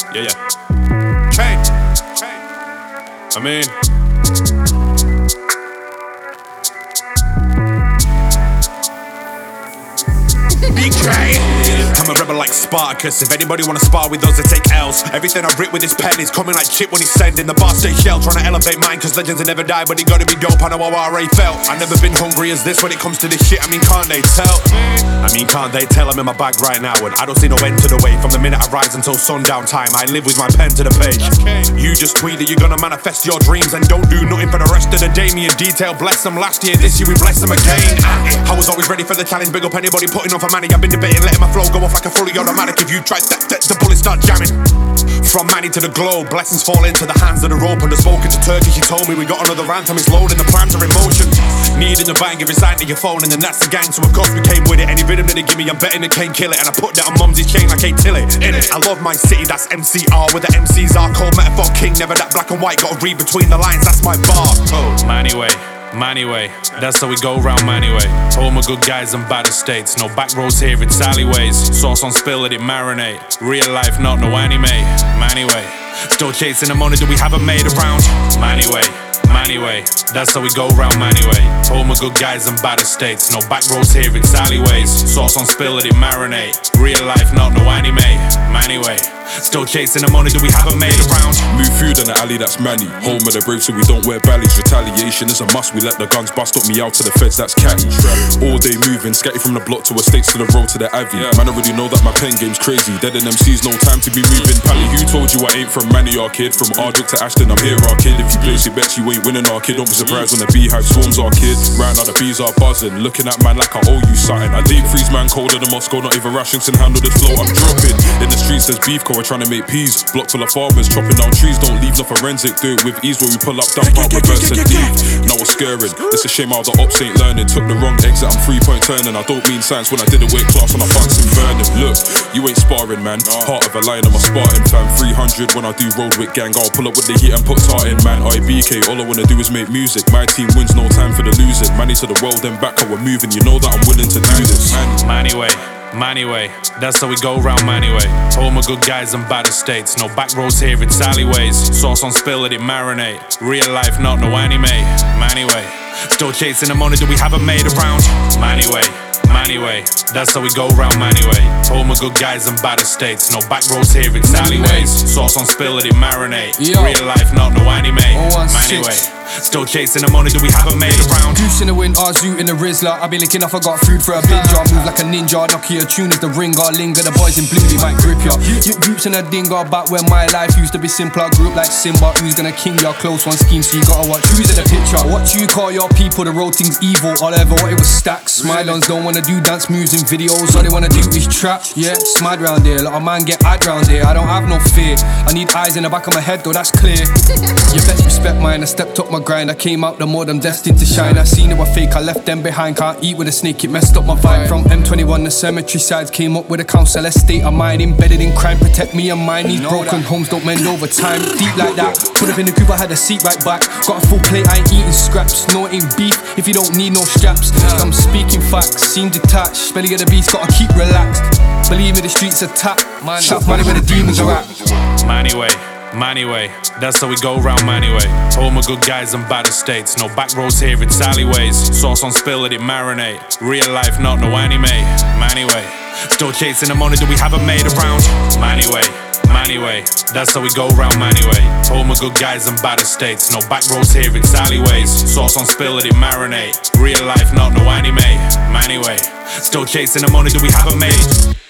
Yeah, yeah. Change. I mean, I'm a rebel like Spartacus. If anybody wanna spar with those that take L's, everything I writ with this pen is coming like chip when he's sending the bar stay shell. Trying to elevate mine cause legends will never die, but he gotta be dope. I know how RA felt. I never been hungry as this when it comes to this shit. I mean, can't they tell? Can't they tell I'm in my bag right now? And I don't see no end to the way. From the minute I rise until sundown time, I live with my pen to the page. You just tweet that you're gonna manifest your dreams and don't do nothing for the rest of the day. Me in detail, bless them last year, this year we bless them again. I was always ready for the challenge, big up anybody putting on for money. I've been debating, letting my flow go off like a fully automatic. If you try the bullets start jamming. From Manny to the globe, blessings fall into the hands that are open. The spoken to Turkey, she told me we got another anthem. It's loading, the plans are in motion. Need in the bank, if it's signed to your phone, and then that's the gang. So of course we came with it. Any rhythm that they give me, I'm betting it can't kill it. And I put that on Mumsy's chain like Kate Tilly. In it, I love my city, that's MCR. Where the MCs are called metaphor king. Never that black and white, gotta read between the lines, that's my bar. Manny way, that's how we go round Manny way. All my good guys in bad estates, no back roads here, it's alleyways. Sauce on spill, let it marinate. Real life, not no anime. Manny way, still chasing the money that we haven't made around. Manny way, that's how we go round Manny way. All my good guys in bad estates, no back roads here, it's alleyways. Sauce on spill, let it marinate. Real life, not no anime. Manny way, still chasing the money that we haven't made around. Move food in the alley, that's Manny. Home of the brave, so we don't wear ballies. Retaliation is a must, we let the guns bust up me out to the feds, that's catty. All day moving, scatty from the block to estates to the road to the Abbey. Man, I already know that my pen game's crazy. Dead in MCs, no time to be moving. Pally, who told you I ain't from Manny, our kid? From Ardwick to Ashton, I'm here, our kid. If you place your bets, you ain't winning, our kid. Don't be surprised when the beehive swarms, our kid. Right now the bees are buzzing, looking at man like I owe you something. I deep freeze man colder than Moscow, not even rations can handle this flow I'm dropping. In the streets there's beef, we're trying to make peas. Block full of farmers, chopping down trees, don't leave no forensic. Do it with ease where we pull up, dump out, reverse and leave. Now we're scaring, it's a shame how the ops ain't learning. Took the wrong exit, I'm 3-point turning. I don't mean science when I did it with class on a Bunsen burning. Look, you ain't sparring man, heart of a lion, I'm a Spartan fam. 300 when I do road with gang, I'll pull up with the heat and put tart in man. IBK, all I wanna do is make music. My team wins, no time for the losing. Manny to the world and back, how we're moving. You know that I'm willing to do this. Manny way, that's how we go round Manny way. All my good guys in bad estates, no back roads here, it's alleyways. Sauce on spill, let it marinate. Real life, not no anime. Manny way, still chasing the money that we haven't made around. Manny way, that's how we go round Manny way. All my good guys in bad estates, no back roads here, it's alleyways. Sauce on spill, let it marinate. Real life, not no anime. Manny way, still chasing the money that we haven't made around. Goose in the wind, Arzu in the Rizzler. I be licking off, I got food for a binge. I move like a ninja, Nokia tune is the ringer. Linger, the boys in blue, they might grip ya. Groups in a dinger, back when my life used to be simpler. Group like Simba, who's gonna king ya? Close one scheme, so you gotta watch who's in the picture. What you call your people, the road things evil. All I ever wanted was stacks. Smile-ons don't wanna do dance moves in videos. All they wanna do is trap. Yeah, it's mad round here, a lot of man get ad round here. I don't have no fear, I need eyes in the back of my head though, that's clear. You best respect mine, I stepped up my grind. I came out the mud, I'm destined to shine. I seen it were fake, I left them behind. Can't eat with a snake, it messed up my vibe. From M21 the cemetery sides, came up with a council estate of mine. Embedded in crime, protect me and mine. These broken homes don't mend over time. Deep like that, put up in the coupe, I had a seat right back. Got a full plate, I ain't eating scraps. No, it ain't beef if you don't need no straps. I'm speaking facts, seem detached. Belly of the beast, gotta keep relaxed. Believe me, the streets are tapped. Shop money where the demons are at. Manny way, that's how we go round Manny way. All my good guys in bad estates, no back roads here, it's alleyways. Sauce on spill, let it marinate. Real life, not no anime. Manny way, still chasing the money that we haven't made around. Manny way, that's how we go round Manny way. All my good guys in bad estates, no back roads here, it's alleyways. Sauce on spill, let it marinate. Real life, not no anime. Manny way, still chasing the money that we haven't made.